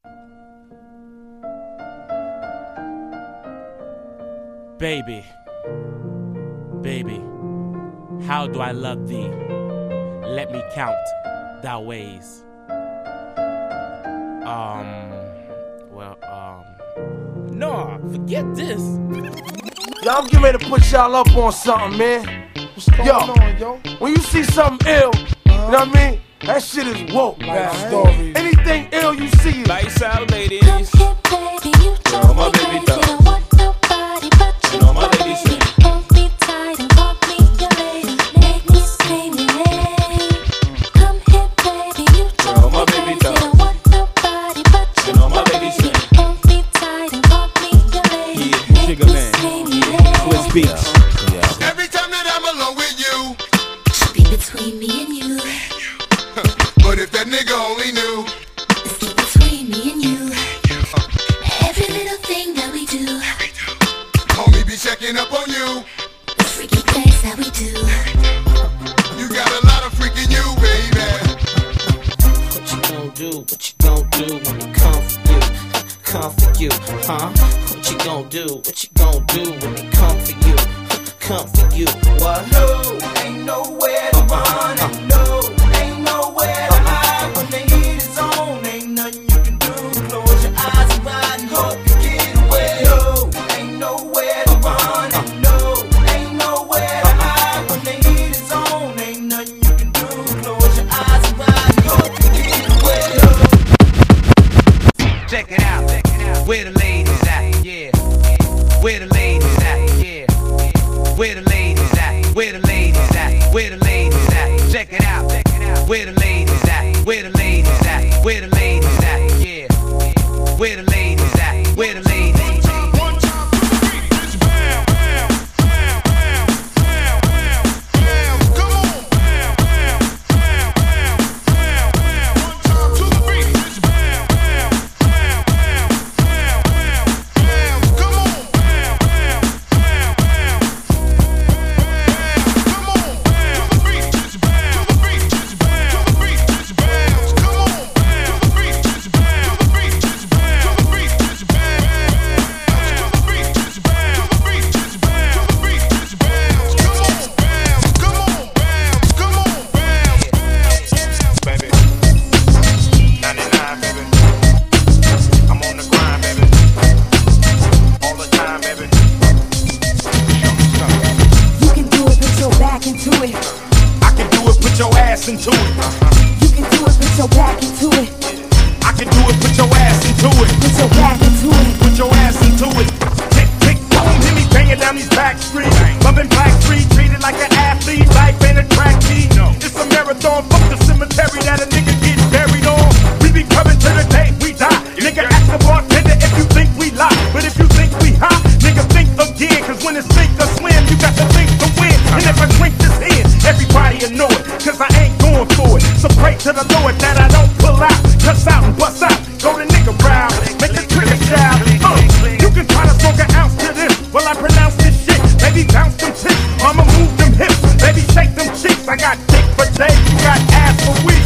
Baby, baby, how do I love thee? Let me count thy ways. No, forget this. Yo, I'm getting ready to put y'all up on something, man. What's going on, yo? When you see something ill, you know what I mean? That shit is woke. Life stories. Anything ill you see is Lights out, ladies. Come here, baby, you don't my me baby crazy. Don't want nobody but you. No, my lady say. Hold me tight and call me your lady. Make me scream your name. Come here, baby, you don't my me baby crazy. Don't want nobody but you. No, my lady say. Hold me tight and call me your lady. Yeah, Make Sugar me Man. scream your name. Twist beats. Every time that I'm alone with you, Be between me and you. but if that nigga only knew, It's between me and you. Every little thing that we do, homie be checking up on you. the freaky things that we do. You got a lot of freaking you, baby. What you gon' do? What you gon' do when it come for you? Come for you, huh? What you gon' do? What you gon' do when it come for you? Come for you, what? No, ain't nowhere to run, and no, ain't nowhere to hide. When the heat is on, ain't nothing you can do. Close your eyes and ride and hope you get away. No, ain't nowhere to run, and no, ain't nowhere to hide. When the heat is on, ain't nothing you can do. Close your eyes and ride and hope you get away. Check it out, where the ladies at, yeah. Where the ladies at, yeah. Where the ladies at, where the ladies at, where the ladies at. Check it out, where the ladies at, where the ladies at, where the ladies at, yeah. Where the ladies at, where the ladies at. Into it. You can do it, put your back into it. I can do it, put your ass into it. Put your back into it. Put your ass into it. Tick, tick, boom, hear me banging down these back streets. Loving Black Street, treated like an athlete. Life ain't a track meet. It's a marathon, fuck the cemetery that a nigga gets buried on. We be coming to the day we die. Nigga, ask the bartender if you think we lie. But if you think we hot, nigga, think again. Cause when it's sink or swim, you got to think to win. And if I drink this in, everybody will know it. Cause I ain't going for it. So pray to the Lord that I don't pull out. Cuss out and bust out. Go the nigga round. Make the trigger shout. You can try to smoke an ounce to this. Well, I pronounce this shit. Baby, bounce them tits. Mama, move them hips. Baby, shake them cheeks. I got dick for days. You got ass for weeks.